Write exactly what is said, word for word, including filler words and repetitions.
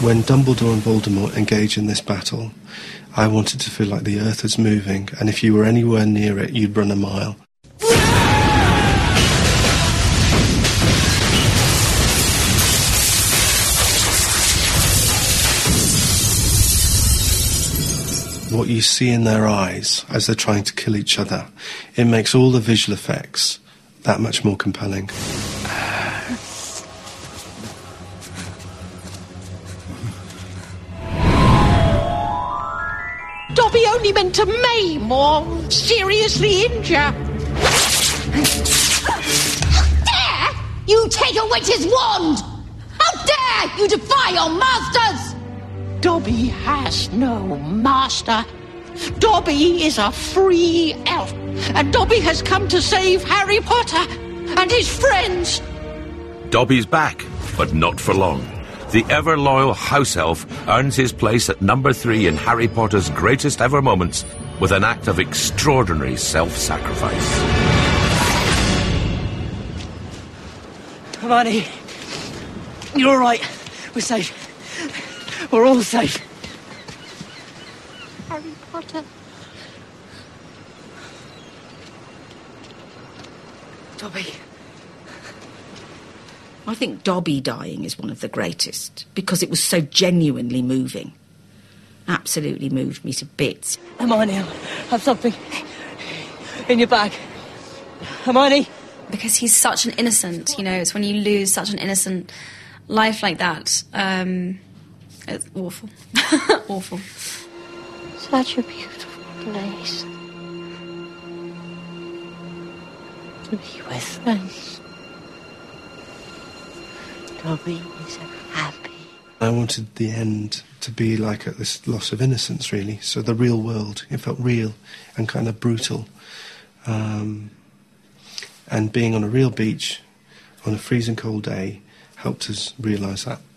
When Dumbledore and Voldemort engage in this battle, I wanted to feel like the earth was moving, and if you were anywhere near it, you'd run a mile. What you see in their eyes as they're trying to kill each other, it makes all the visual effects that much more compelling. Dobby only meant to maim or seriously injure. How dare you take a witch's wand? How dare you defy your masters? Dobby has no master. Dobby is a free elf, and Dobby has come to save Harry Potter and his friends. Dobby's back, but not for long. The ever-loyal house elf earns his place at number three in Harry Potter's greatest ever moments with an act of extraordinary self-sacrifice. Hermione, you're all right. We're safe. We're all safe. Harry Potter. Dobby. I think Dobby dying is one of the greatest, because it was so genuinely moving. Absolutely moved me to bits. Hermione, have something in your bag. Hermione? Because he's such an innocent, you know, it's when you lose such an innocent life like that. Um, it's awful. Awful. Such a beautiful place to be with us. Dobby is happy. I wanted the end to be like at this loss of innocence, really. So the real world, it felt real and kind of brutal. Um, and being on a real beach on a freezing cold day helped us realise that.